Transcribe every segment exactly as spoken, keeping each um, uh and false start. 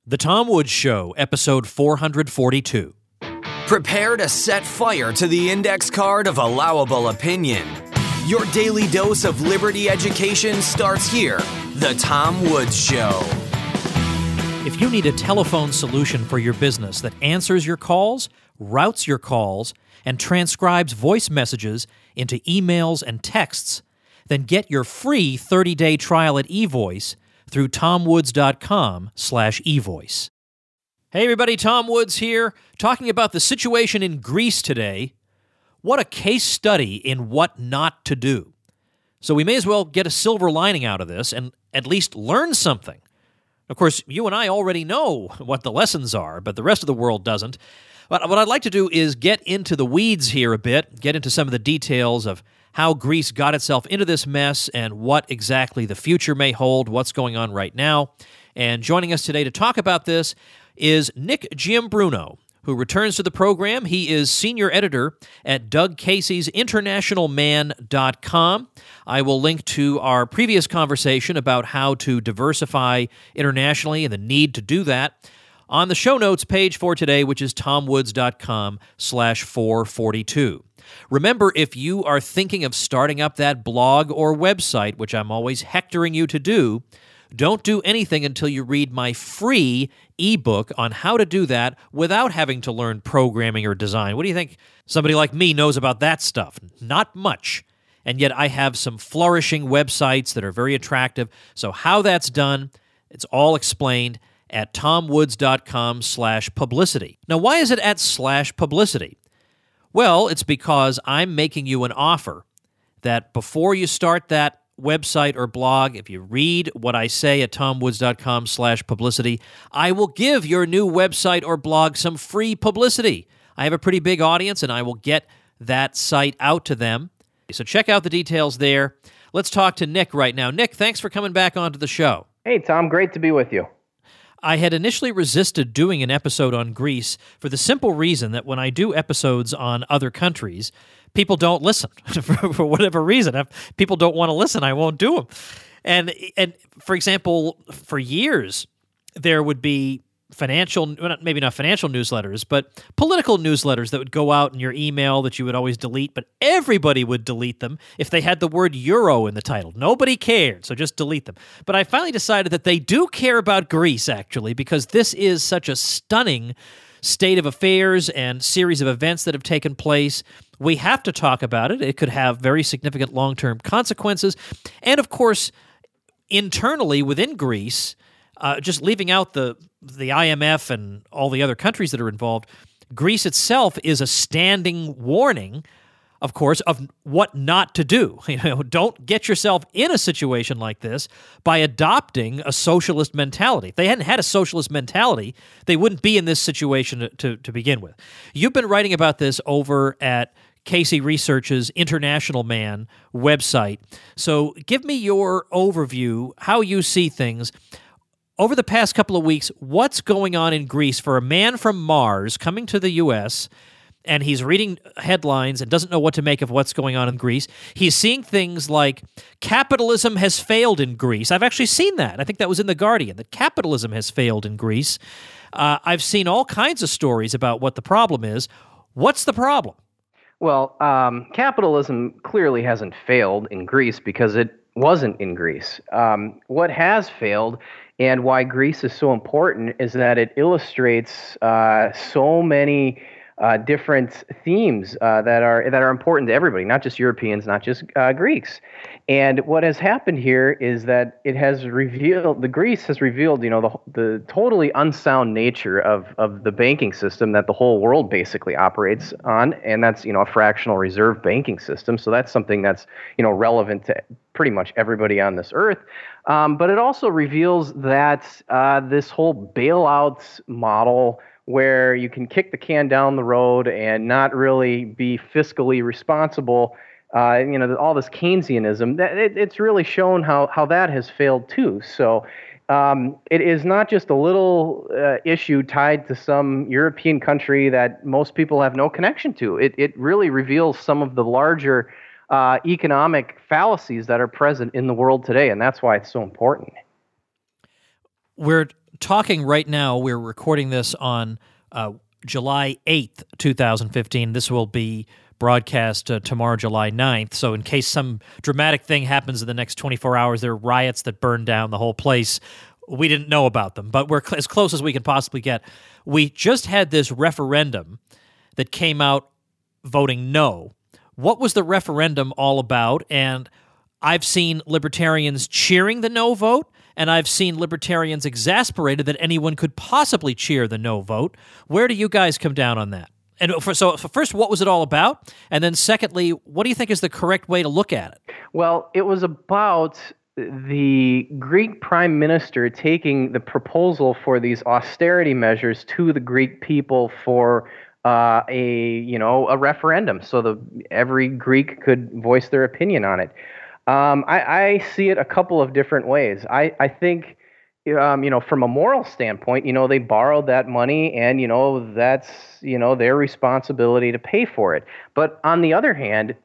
The Tom Woods Show, episode four forty-two. Prepare to set fire to the index card of allowable opinion. Your daily dose of liberty education starts here. The Tom Woods Show. If you need a telephone solution for your business that answers your calls, routes your calls, and transcribes voice messages into emails and texts, then get your free thirty-day trial at eVoice through tomwoods.com slash eVoice. Hey everybody, Tom Woods here, talking about the situation in Greece today. What a case study in what not to do. So we may as well get a silver lining out of this and at least learn something. Of course, you and I already know what the lessons are, but the rest of the world doesn't. But what I'd like to do is get into the weeds here a bit, get into some of the details of how Greece got itself into this mess and what exactly the future may hold, what's going on right now. And joining us today to talk about this is Nick Giambruno, who returns to the program. He is senior editor at Doug Casey's international man dot com. I will link to our previous conversation about how to diversify internationally and the need to do that on the show notes page for today, which is tomwoods.com slash 442. Remember, if you are thinking of starting up that blog or website, which I'm always hectoring you to do, don't do anything until you read my free ebook on how to do that without having to learn programming or design. What do you think somebody like me knows about that stuff? Not much. And yet I have some flourishing websites that are very attractive. So how that's done, it's all explained at tomwoods.com slash publicity. Now, why is it at slash publicity? Well, it's because I'm making you an offer that before you start that website or blog, if you read what I say at tomwoods.com slash publicity, I will give your new website or blog some free publicity. I have a pretty big audience, and I will get that site out to them. So check out the details there. Let's talk to Nick right now. Nick, thanks for coming back onto the show. Hey, Tom. Great to be with you. I had initially resisted doing an episode on Greece for the simple reason that when I do episodes on other countries, people don't listen for, for whatever reason. If people don't want to listen, I won't do them. And, and for example, for years, there would be financial, maybe not financial newsletters, but political newsletters that would go out in your email that you would always delete, but everybody would delete them if they had the word euro in the title. Nobody cared, so just delete them. But I finally decided that they do care about Greece, actually, because this is such a stunning state of affairs and series of events that have taken place. We have to talk about it. It could have very significant long-term consequences. And, of course, internally within Greece, uh, just leaving out the the I M F and all the other countries that are involved, Greece itself is a standing warning, of course, of what not to do. You know, don't get yourself in a situation like this by adopting a socialist mentality. If they hadn't had a socialist mentality, they wouldn't be in this situation to, to, to begin with. You've been writing about this over at Casey Research's International Man website. So give me your overview, how you see things. Over the past couple of weeks, what's going on in Greece for a man from Mars coming to the U S, and he's reading headlines and doesn't know what to make of what's going on in Greece? He's seeing things like capitalism has failed in Greece. I've actually seen that. I think that was in The Guardian, that capitalism has failed in Greece. Uh, I've seen all kinds of stories about what the problem is. What's the problem? Well, um, capitalism clearly hasn't failed in Greece because it wasn't in Greece. Um, what has failed and why Greece is so important is that it illustrates uh, so many uh, different themes uh, that are that are important to everybody, not just Europeans, not just uh, Greeks. And what has happened here is that it has revealed, the Greece has revealed, you know, the the totally unsound nature of of the banking system that the whole world basically operates on, and that's, you know, a fractional reserve banking system. So that's something that's, you know, relevant to pretty much everybody on this earth. Um, but it also reveals that uh, this whole bailout model, where you can kick the can down the road and not really be fiscally responsible, uh, you know, all this Keynesianism, that it, it's really shown how, how that has failed too. So um, it is not just a little uh, issue tied to some European country that most people have no connection to. It, it really reveals some of the larger uh, economic fallacies that are present in the world today, and that's why it's so important. We're talking right now. We're recording this on uh, July eighth, twenty fifteen. This will be broadcast uh, tomorrow, July ninth. So in case some dramatic thing happens in the next twenty-four hours, there are riots that burn down the whole place. We didn't know about them, but we're cl- as close as we can possibly get. We just had this referendum that came out voting no. What was the referendum all about? And I've seen libertarians cheering the no vote, and I've seen libertarians exasperated that anyone could possibly cheer the no vote. Where do you guys come down on that? And for, so first, what was it all about? And then secondly, what do you think is the correct way to look at it? Well, it was about the Greek prime minister taking the proposal for these austerity measures to the Greek people for uh, a you know a referendum, so the every Greek could voice their opinion on it. Um, I, I see it a couple of different ways. I I think um, you know from a moral standpoint, you know they borrowed that money, and you know that's you know their responsibility to pay for it. But on the other hand,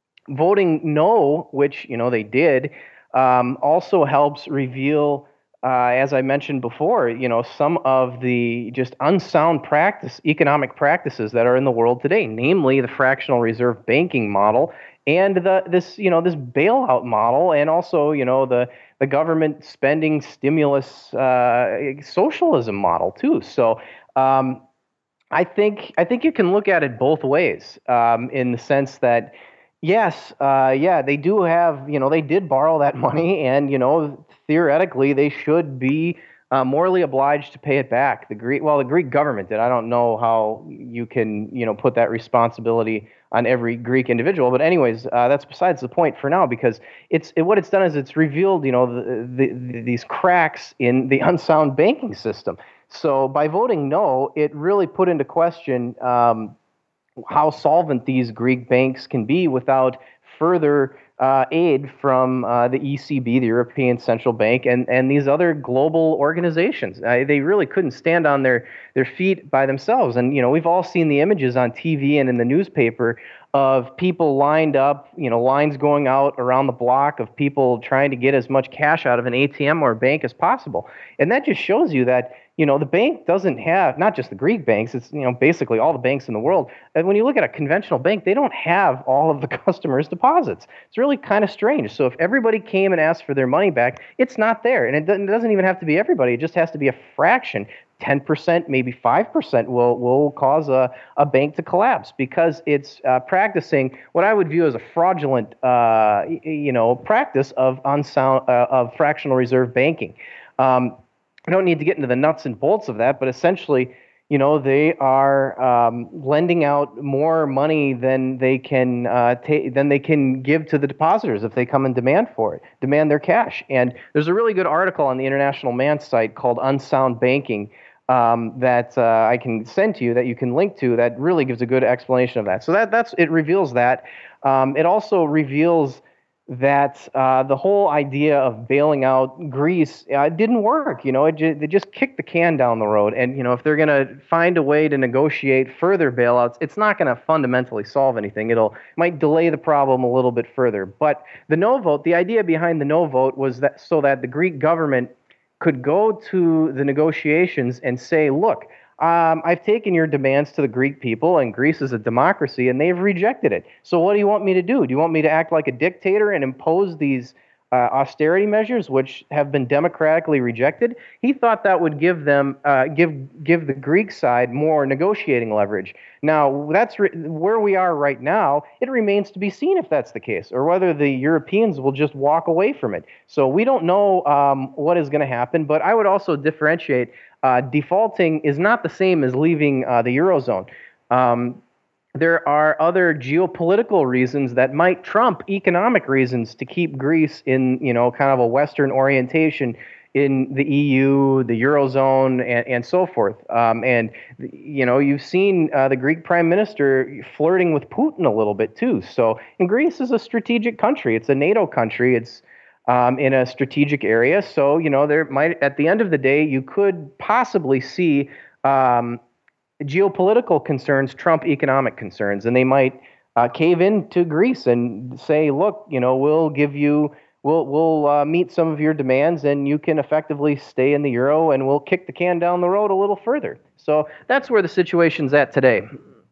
voting no, which you know they did. Um, also helps reveal, uh, as I mentioned before, you know, some of the just unsound practice, economic practices that are in the world today, namely the fractional reserve banking model and the this, you know, this bailout model, and also, you know, the the government spending stimulus uh, socialism model too. So. Um, I think I think you can look at it both ways, um, in the sense that. Yes, uh, yeah, they do have, you know, they did borrow that money, and, you know, theoretically they should be uh, morally obliged to pay it back. The Greek, well, the Greek government did. I don't know how you can, you know, put that responsibility on every Greek individual. But anyways, uh, that's besides the point for now, because it's it, what it's done is it's revealed, you know, the, the, the, these cracks in the unsound banking system. So by voting no, it really put into question um, how solvent these Greek banks can be without further uh, aid from uh, the E C B, the European Central Bank, and, and these other global organizations. Uh, they really couldn't stand on their, their feet by themselves. And, you know, we've all seen the images on T V and in the newspaper of people lined up, you know, lines going out around the block of people trying to get as much cash out of an A T M or a bank as possible. And that just shows you that, you know, the bank doesn't have, not just the Greek banks, it's, you know, basically all the banks in the world. And when you look at a conventional bank, they don't have all of the customers' deposits. It's really kind of strange. So if everybody came and asked for their money back, it's not there. And it doesn't, it doesn't even have to be everybody. It just has to be a fraction. ten percent, maybe five percent will will cause a, a bank to collapse because it's uh, practicing what I would view as a fraudulent, uh, you know, practice of unsound uh, of fractional reserve banking. Um, I don't need to get into the nuts and bolts of that, but essentially, you know, they are um, lending out more money than they can uh, ta- than they can give to the depositors if they come and demand for it, demand their cash. And there's a really good article on the International Man site called Unsound Banking um, that uh, I can send to you, that you can link to, that really gives a good explanation of that. So that that's it reveals that. Um, it also reveals that uh, the whole idea of bailing out Greece uh, didn't work. You know, it ju- they just kicked the can down the road. And, you know, if they're going to find a way to negotiate further bailouts, it's not going to fundamentally solve anything. It'll it might delay the problem a little bit further. But the no vote, the idea behind the no vote was that so that the Greek government could go to the negotiations and say, look, Um, I've taken your demands to the Greek people, and Greece is a democracy, and they've rejected it. So what do you want me to do? Do you want me to act like a dictator and impose these uh, austerity measures, which have been democratically rejected? He thought that would give them, uh, give give the Greek side more negotiating leverage. Now, that's re- where we are right now. It remains to be seen if that's the case, or whether the Europeans will just walk away from it. So we don't know um, what is going to happen, but I would also differentiate. Uh, defaulting is not the same as leaving uh, the Eurozone. Um, there are other geopolitical reasons that might trump economic reasons to keep Greece in, you know, kind of a Western orientation in the E U, the Eurozone, and, and so forth. Um, and, you know, you've seen uh, the Greek prime minister flirting with Putin a little bit, too. So, and Greece is a strategic country. It's a NATO country. It's Um, in a strategic area. So, you know, there might, at the end of the day, you could possibly see um, geopolitical concerns trump economic concerns, and they might uh, cave into Greece and say, look, you know, we'll give you, we'll we'll uh, meet some of your demands, and you can effectively stay in the euro, and we'll kick the can down the road a little further. So that's where the situation's at today.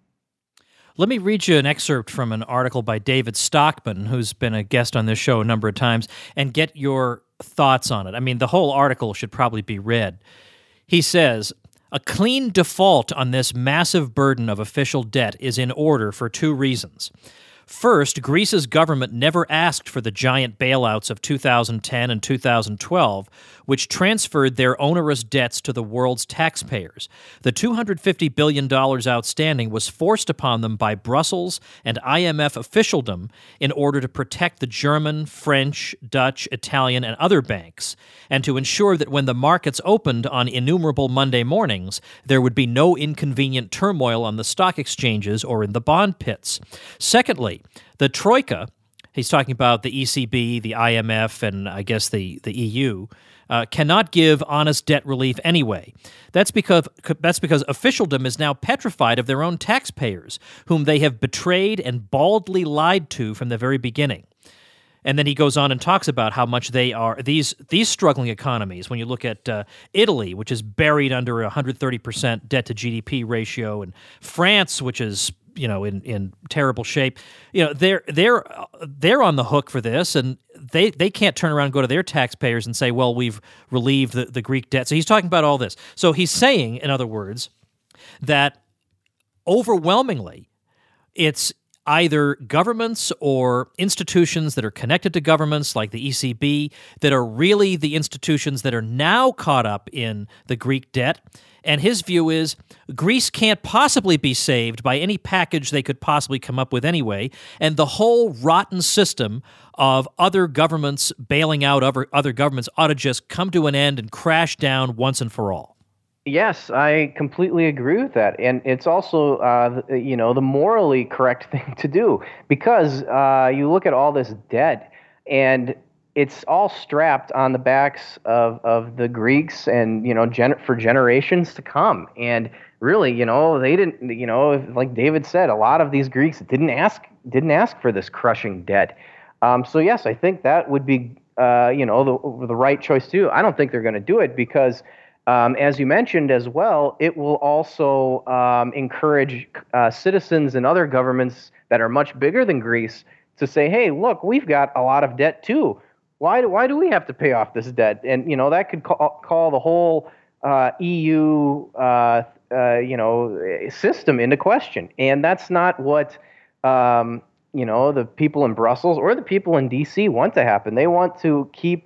Let me read you an excerpt from an article by David Stockman, who's been a guest on this show a number of times, and get your thoughts on it. I mean, the whole article should probably be read. He says, a clean default on this massive burden of official debt is in order for two reasons. First, Greece's government never asked for the giant bailouts of two thousand ten and two thousand twelve, which transferred their onerous debts to the world's taxpayers. The two hundred fifty billion dollars outstanding was forced upon them by Brussels and I M F officialdom in order to protect the German, French, Dutch, Italian, and other banks, and to ensure that when the markets opened on innumerable Monday mornings, there would be no inconvenient turmoil on the stock exchanges or in the bond pits. Secondly, the Troika, he's talking about the E C B, the I M F, and I guess the, the E U, uh, cannot give honest debt relief anyway. That's because that's because officialdom is now petrified of their own taxpayers, whom they have betrayed and baldly lied to from the very beginning. And then he goes on and talks about how much they are, these these struggling economies, when you look at uh, Italy, which is buried under a one hundred thirty percent debt to G D P ratio, and France, which is you know, in, in terrible shape. You know, they're they're they're on the hook for this, and they, they can't turn around and go to their taxpayers and say, well, we've relieved the, the Greek debt. So he's talking about all this. So he's saying, in other words, that overwhelmingly it's either governments or institutions that are connected to governments like the E C B that are really the institutions that are now caught up in the Greek debt. And his view is Greece can't possibly be saved by any package they could possibly come up with anyway, and the whole rotten system of other governments bailing out other, other governments ought to just come to an end and crash down once and for all. Yes, I completely agree with that. And it's also, uh, you know, the morally correct thing to do, because uh, you look at all this debt, and it's all strapped on the backs of, of the Greeks and, you know, gen- for generations to come. And really, you know, they didn't, you know, like David said, a lot of these Greeks didn't ask didn't ask for this crushing debt. Um, so, yes, I think that would be, uh, you know, the, the right choice too. I don't think they're going to do it because, um, as you mentioned as well, it will also um, encourage uh, citizens and other governments that are much bigger than Greece to say, hey, look, we've got a lot of debt too. Why do, why do we have to pay off this debt? And, you know, that could call, call the whole uh, E U, uh, uh, you know, system into question. And that's not what, um, you know, the people in Brussels or the people in D C want to happen. They want to keep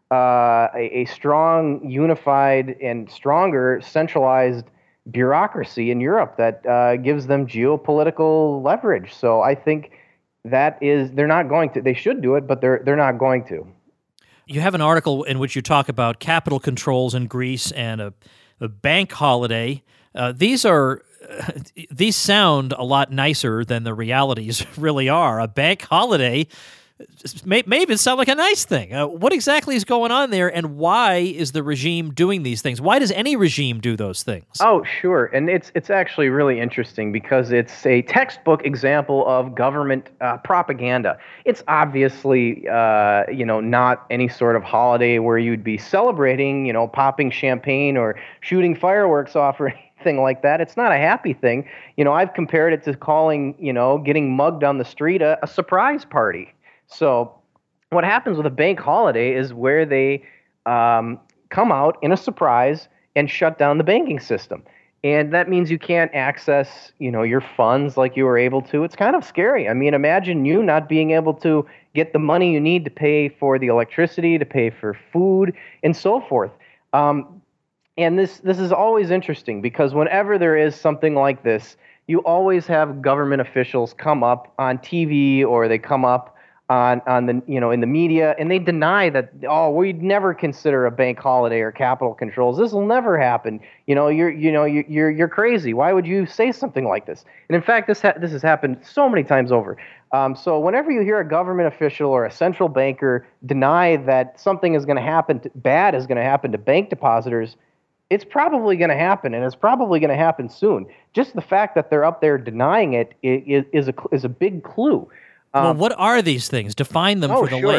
uh, a, a strong, unified, and stronger centralized bureaucracy in Europe that uh, gives them geopolitical leverage. So I think that is, they're not going to, they should do it, but they're they're not going to. You have an article in which you talk about capital controls in Greece and a, a bank holiday. Uh, these are uh, these sound a lot nicer than the realities really are. A bank holiday may, may even sound like a nice thing. Uh, what exactly is going on there, and why is the regime doing these things? Why does any regime do those things? Oh, sure. And it's it's actually really interesting because it's a textbook example of government uh, propaganda. It's obviously, uh, you know, not any sort of holiday where you'd be celebrating, you know, popping champagne or shooting fireworks off or anything like that. It's not a happy thing. You know, I've compared it to calling, you know, getting mugged on the street a, a surprise party. So what happens with a bank holiday is where they um, come out in a surprise and shut down the banking system. And that means you can't access, you know, your funds like you were able to. It's kind of scary. I mean, imagine you not being able to get the money you need to pay for the electricity, to pay for food, and so forth. Um, and this this is always interesting because whenever there is something like this, you always have government officials come up on T V or they come up on on the you know in the media, and they deny that, oh, we'd never consider a bank holiday or capital controls. This will never happen. You know, you're you know you're you're, you're crazy. Why would you say something like this? And in fact, this ha- this has happened so many times over. Um, so whenever you hear a government official or a central banker deny that something is going to happen, to, bad is going to happen to bank depositors, it's probably going to happen, and it's probably going to happen soon. Just the fact that they're up there denying it is is a is a big clue. Well, what are these things? Define them oh, for the sure. layman.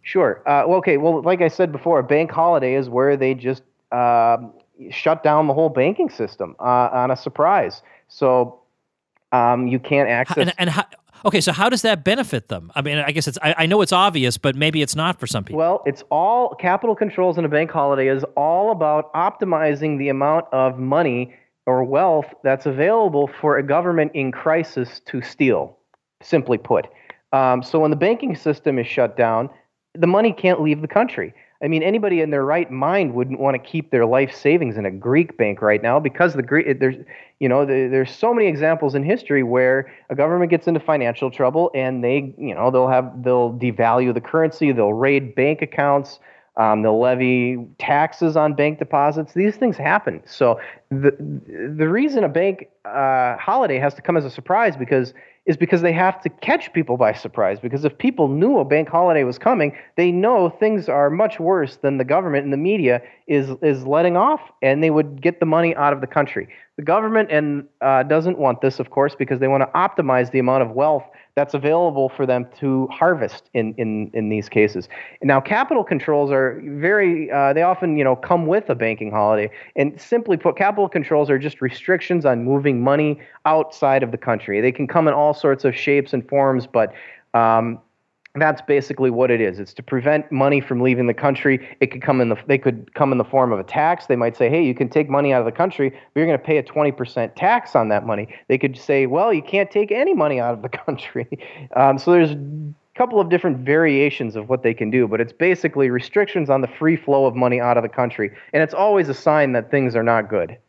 Sure. Uh, well, okay. Well, like I said before, a bank holiday is where they just uh, shut down the whole banking system uh, on a surprise. So um, you can't access. And, and how, okay, so how does that benefit them? I mean, I guess it's. I, I know it's obvious, but maybe it's not for some people. Well, it's all capital controls in a bank holiday is all about optimizing the amount of money or wealth that's available for a government in crisis to steal. Simply put, um, so when the banking system is shut down, the money can't leave the country. I mean, anybody in their right mind wouldn't want to keep their life savings in a Greek bank right now because the Greek there's you know the, there's so many examples in history where a government gets into financial trouble and they you know they'll have they'll devalue the currency, they'll raid bank accounts, um, they'll levy taxes on bank deposits. These things happen. So the the reason a bank uh, holiday has to come as a surprise because is because they have to catch people by surprise. Because if people knew a bank holiday was coming, they know things are much worse than the government and the media is is letting off, and they would get the money out of the country. The government and uh, doesn't want this, of course, because they want to optimize the amount of wealth that's available for them to harvest in in, in these cases. Now, capital controls are very, uh, they often, you know, come with a banking holiday. And simply put, capital controls are just restrictions on moving money outside of the country. They can come in all sorts of shapes and forms, but um, that's basically what it is. It's to prevent money from leaving the country. It could come in the they could come in the form of a tax. They might say, "Hey, you can take money out of the country, but you're going to pay a twenty percent tax on that money." They could say, "Well, you can't take any money out of the country." Um, so there's a couple of different variations of what they can do, but it's basically restrictions on the free flow of money out of the country, and it's always a sign that things are not good.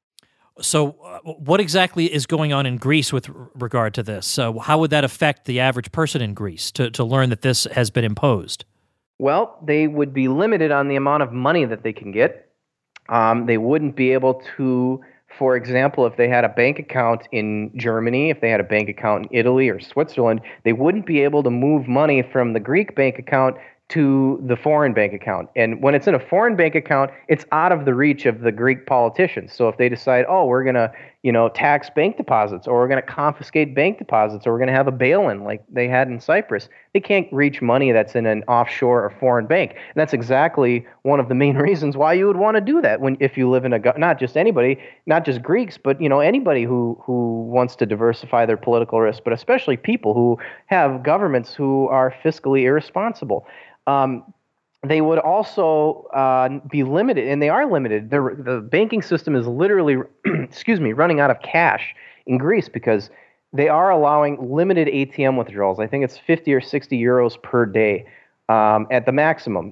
So uh, what exactly is going on in Greece with r- regard to this? So how would that affect the average person in Greece to, to learn that this has been imposed? Well, they would be limited on the amount of money that they can get. Um, they wouldn't be able to, for example, if they had a bank account in Germany, if they had a bank account in Italy or Switzerland, they wouldn't be able to move money from the Greek bank account to the foreign bank account. And when it's in a foreign bank account, it's out of the reach of the Greek politicians. So if they decide, oh, we're going to, you know, tax bank deposits, or we're going to confiscate bank deposits, or we're going to have a bail-in like they had in Cyprus, they can't reach money that's in an offshore or foreign bank. And that's exactly one of the main reasons why you would want to do that when if you live in a, not just anybody, not just Greeks, but, you know, anybody who, who wants to diversify their political risk, but especially people who have governments who are fiscally irresponsible. Um, they would also uh, be limited, and they are limited. The, the banking system is literally, excuse me, running out of cash in Greece because they are allowing limited A T M withdrawals. I think it's fifty or sixty euros per day um, at the maximum.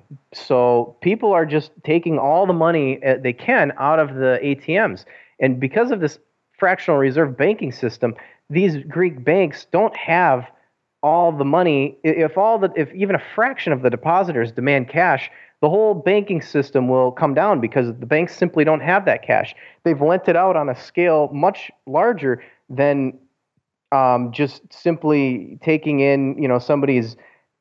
So people are just taking all the money they can out of the A T Ms. And because of this fractional reserve banking system, these Greek banks don't have all the money. If all the, if even a fraction of the depositors demand cash, the whole banking system will come down because the banks simply don't have that cash. They've lent it out on a scale much larger than um, just simply taking in, you know, somebody's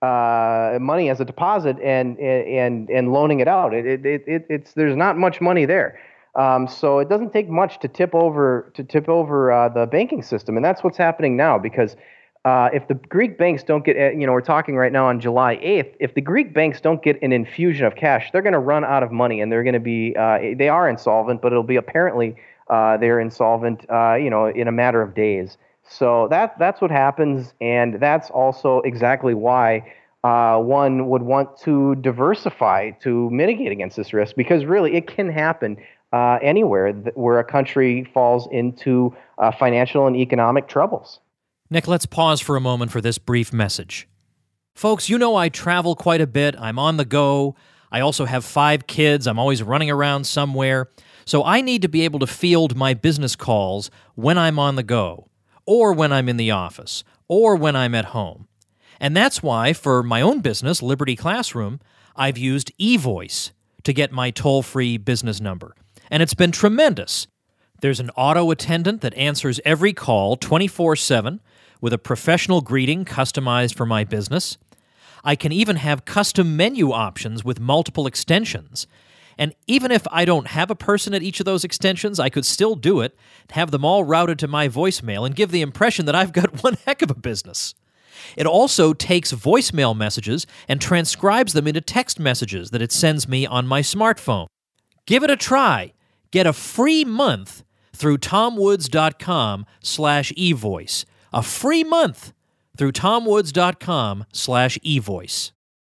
uh, money as a deposit and and and loaning it out. It, it, it it's there's not much money there. Um, so it doesn't take much to tip over to tip over uh, the banking system, and that's what's happening now because. Uh, if the Greek banks don't get, you know, we're talking right now on July eighth, if the Greek banks don't get an infusion of cash, they're going to run out of money and they're going to be, uh, they are insolvent, but it'll be apparently uh, they're insolvent, uh, you know, in a matter of days. So that that's what happens, and that's also exactly why uh, one would want to diversify to mitigate against this risk, because really it can happen uh, anywhere th- where a country falls into uh, financial and economic troubles. Nick, let's pause for a moment for this brief message. Folks, you know I travel quite a bit. I'm on the go. I also have five kids. I'm always running around somewhere. So I need to be able to field my business calls when I'm on the go, or when I'm in the office, or when I'm at home. And that's why, for my own business, Liberty Classroom, I've used eVoice to get my toll-free business number. And it's been tremendous. There's an auto attendant that answers every call twenty-four seven, with a professional greeting customized for my business. I can even have custom menu options with multiple extensions. And even if I don't have a person at each of those extensions, I could still do it, have them all routed to my voicemail, and give the impression that I've got one heck of a business. It also takes voicemail messages and transcribes them into text messages that it sends me on my smartphone. Give it a try. Get a free month through tomwoods.com slash evoice. A free month through tomwoods.com slash evoice.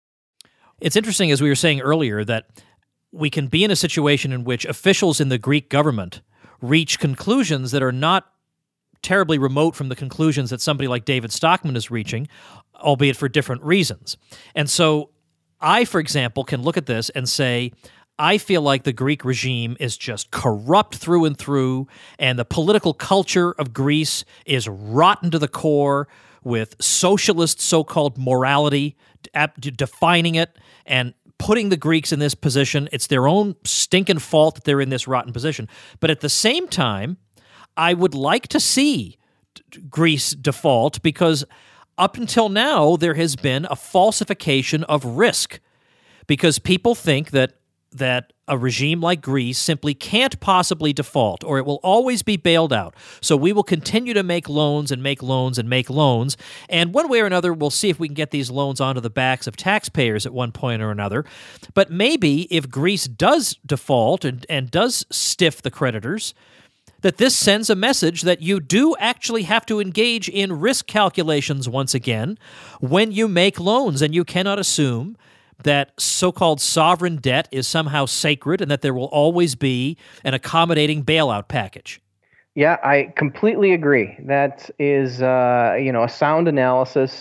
It's interesting, as we were saying earlier, that we can be in a situation in which officials in the Greek government reach conclusions that are not terribly remote from the conclusions that somebody like David Stockman is reaching, albeit for different reasons. And so I, for example, can look at this and say, I feel like the Greek regime is just corrupt through and through, and the political culture of Greece is rotten to the core with socialist so-called morality, defining it and putting the Greeks in this position. It's their own stinking fault that they're in this rotten position. But at the same time, I would like to see Greece default because up until now, there has been a falsification of risk because people think that that a regime like Greece simply can't possibly default or it will always be bailed out. So we will continue to make loans and make loans and make loans. And one way or another, we'll see if we can get these loans onto the backs of taxpayers at one point or another. But maybe if Greece does default and, and does stiff the creditors, that this sends a message that you do actually have to engage in risk calculations once again when you make loans, and you cannot assume that so-called sovereign debt is somehow sacred and that there will always be an accommodating bailout package. Yeah, I completely agree. That is, uh, you know, a sound analysis.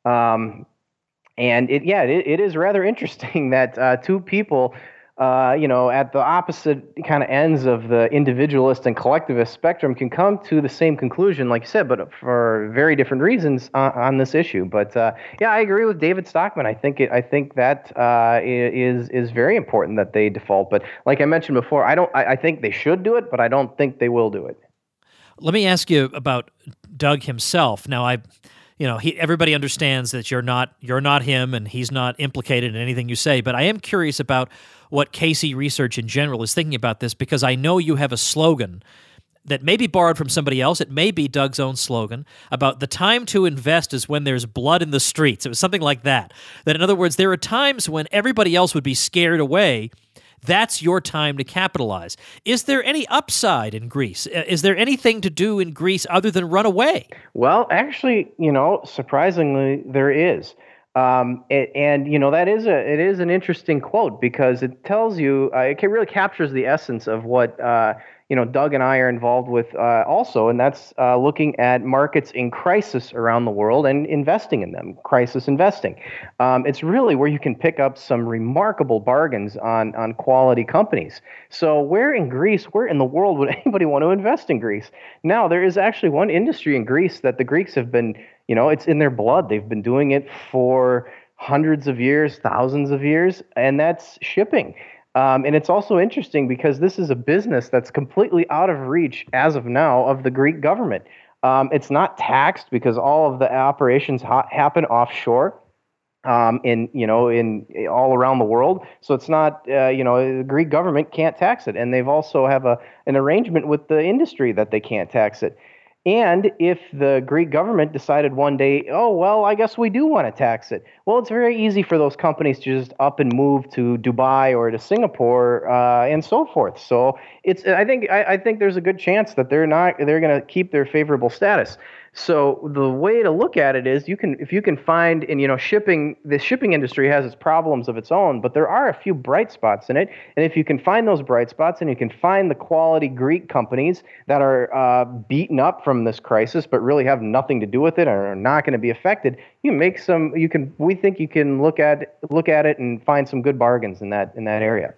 Um, and it, yeah, it, it is rather interesting that uh, two people, uh, you know, at the opposite kind of ends of the individualist and collectivist spectrum can come to the same conclusion, like you said, but for very different reasons on, on this issue. But uh, yeah, I agree with David Stockman. I think it, I think that uh, is is very important that they default. But like I mentioned before, I don't. I, I think they should do it, but I don't think they will do it. Let me ask you about Doug himself. Now, I. You know, he, everybody understands that you're not you're not him, and he's not implicated in anything you say. But I am curious about what K C Research in general is thinking about this, because I know you have a slogan that may be borrowed from somebody else. It may be Doug's own slogan about the time to invest is when there's blood in the streets. It was something like that. That, in other words, there are times when everybody else would be scared away. That's your time to capitalize. Is there any upside in Greece? Is there anything to do in Greece other than run away? Well, actually, you know, surprisingly, there is. Um, it, and, you know, that is a it is an interesting quote because it tells you, uh, it really captures the essence of what, uh, you know, Doug and I are involved with uh, also, and that's uh, looking at markets in crisis around the world and investing in them, crisis investing. Um, it's really where you can pick up some remarkable bargains on, on quality companies. So where in Greece, where in the world would anybody want to invest in Greece? Now, there is actually one industry in Greece that the Greeks have been, you know, it's in their blood. They've been doing it for hundreds of years, thousands of years, and that's shipping. Um, and it's also interesting because this is a business that's completely out of reach as of now of the Greek government. Um, it's not taxed because all of the operations ha- happen offshore, um, in you know in all around the world. So it's not uh, you know the Greek government can't tax it, and they've also have a an arrangement with the industry that they can't tax it. And if the Greek government decided one day, oh, well, I guess we do want to tax it. Well, it's very easy for those companies to just up and move to Dubai or to Singapore uh, and so forth. So it's I think I, I think there's a good chance that they're not they're going to keep their favorable status. So the way to look at it is you can if you can find and you know shipping the shipping industry has its problems of its own, but there are a few bright spots in it. And if you can find those bright spots and you can find the quality Greek companies that are uh, beaten up from this crisis, but really have nothing to do with it and are not going to be affected, you make some. You can. We think you can look at look at it and find some good bargains in that in that area.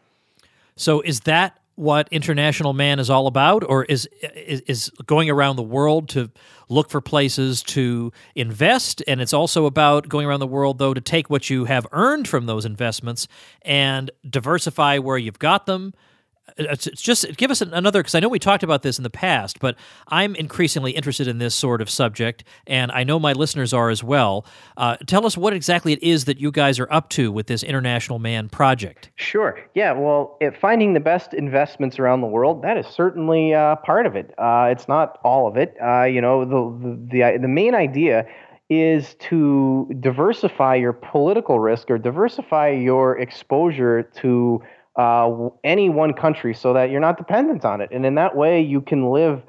So is that what International Man is all about, or is, is is going around the world to look for places to invest, and it's also about going around the world, though, to take what you have earned from those investments and diversify where you've got them? It's just give us another, because I know we talked about this in the past, but I'm increasingly interested in this sort of subject, and I know my listeners are as well. Uh, tell us what exactly it is that you guys are up to with this International Man project. Sure. Yeah, well, it, finding the best investments around the world, that is certainly uh, part of it. Uh, it's not all of it. Uh, you know, the, the, the, the main idea is to diversify your political risk or diversify your exposure to uh, any one country so that you're not dependent on it. And in that way, you can live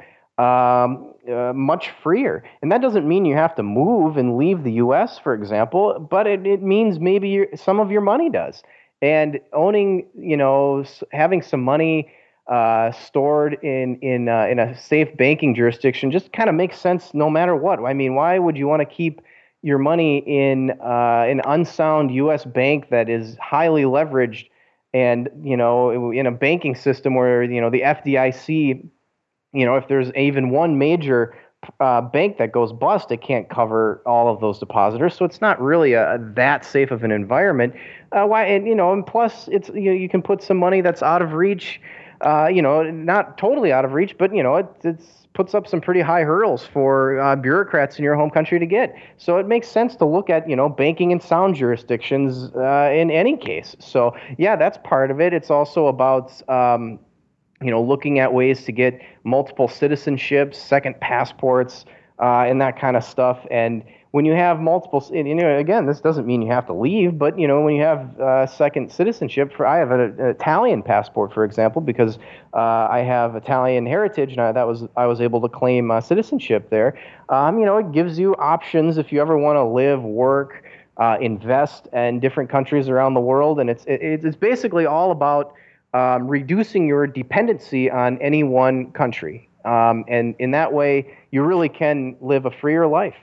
um, uh, much freer. And that doesn't mean you have to move and leave the U S, for example, but it, it means maybe your, some of your money does. And owning, you know, having some money uh, stored in in uh, in a safe banking jurisdiction just kind of makes sense no matter what. I mean, why would you want to keep your money in uh, an unsound U S bank that is highly leveraged, and you know, in a banking system where you know the F D I C, you know, if there's even one major uh, bank that goes bust, it can't cover all of those depositors. So it's not really a, that safe of an environment. Uh, why? And you know, and plus, it's you know, you can put some money that's out of reach. Uh, you know, not totally out of reach, but you know, it it's, puts up some pretty high hurdles for uh, bureaucrats in your home country to get. So it makes sense to look at you know banking in sound jurisdictions uh, in any case. So yeah, that's part of it. It's also about um, you know looking at ways to get multiple citizenships, second passports, uh, and that kind of stuff. And when you have multiple, and, you know, again, this doesn't mean you have to leave, but you know, when you have uh, second citizenship, for I have an, an Italian passport, for example, because uh, I have Italian heritage, and I, that was I was able to claim uh, citizenship there. Um, you know, it gives you options if you ever want to live, work, uh, invest in different countries around the world, and it's it, it's basically all about um, reducing your dependency on any one country, um, and in that way, you really can live a freer life.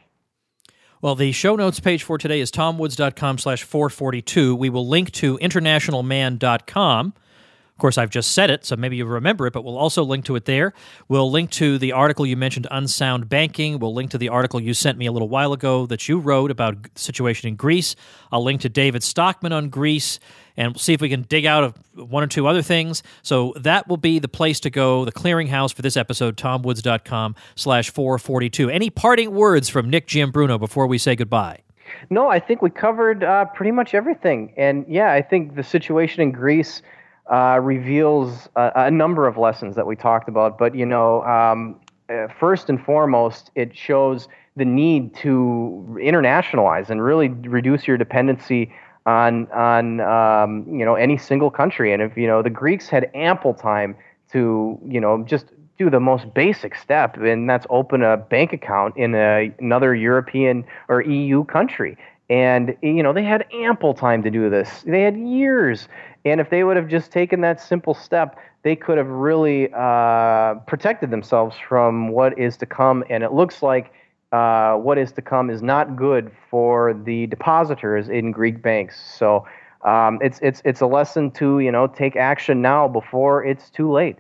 Well, the show notes page for today is tomwoods.com slash 442. We will link to international man dot com. Of course, I've just said it, so maybe you remember it, but we'll also link to it there. We'll link to the article you mentioned, Unsound Banking. We'll link to the article you sent me a little while ago that you wrote about the situation in Greece. I'll link to David Stockman on Greece, and we'll see if we can dig out of one or two other things. So that will be the place to go, the clearinghouse for this episode, tomwoods.com slash 442. Any parting words from Nick Giambruno before we say goodbye? No, I think we covered uh, pretty much everything. And yeah, I think the situation in Greece uh, reveals a, a number of lessons that we talked about. But, you know, um, uh, first and foremost, it shows the need to internationalize and really reduce your dependency on on um, you know any single country. And if you know the Greeks had ample time to you know just do the most basic step, and that's open a bank account in a, another European or E U country. And you know they had ample time to do this. They had years, and if they would have just taken that simple step, they could have really uh, protected themselves from what is to come. And it looks like Uh, what is to come is not good for the depositors in Greek banks. So um, it's it's it's a lesson to you know take action now before it's too late.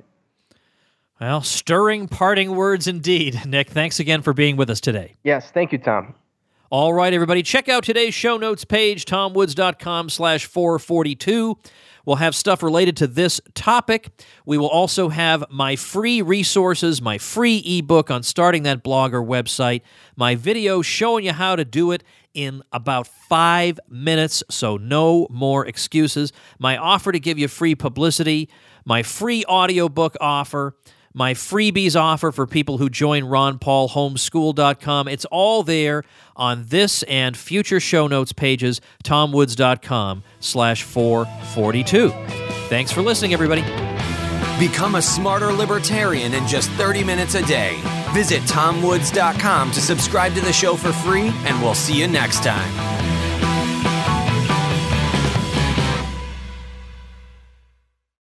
Well, stirring parting words indeed. Nick, thanks again for being with us today. Yes, thank you, Tom. All right, everybody, check out today's show notes page, tomwoods.com slash 442. We'll have stuff related to this topic. We will also have my free resources, my free ebook on starting that blog or website, my video showing you how to do it in about five minutes, so no more excuses, my offer to give you free publicity, my free audiobook offer, my freebies offer for people who join ron paul homeschool dot com. It's all there on this and future show notes pages, tomwoods.com slash 442. Thanks for listening, everybody. Become a smarter libertarian in just thirty minutes a day. Visit tom woods dot com to subscribe to the show for free, and we'll see you next time.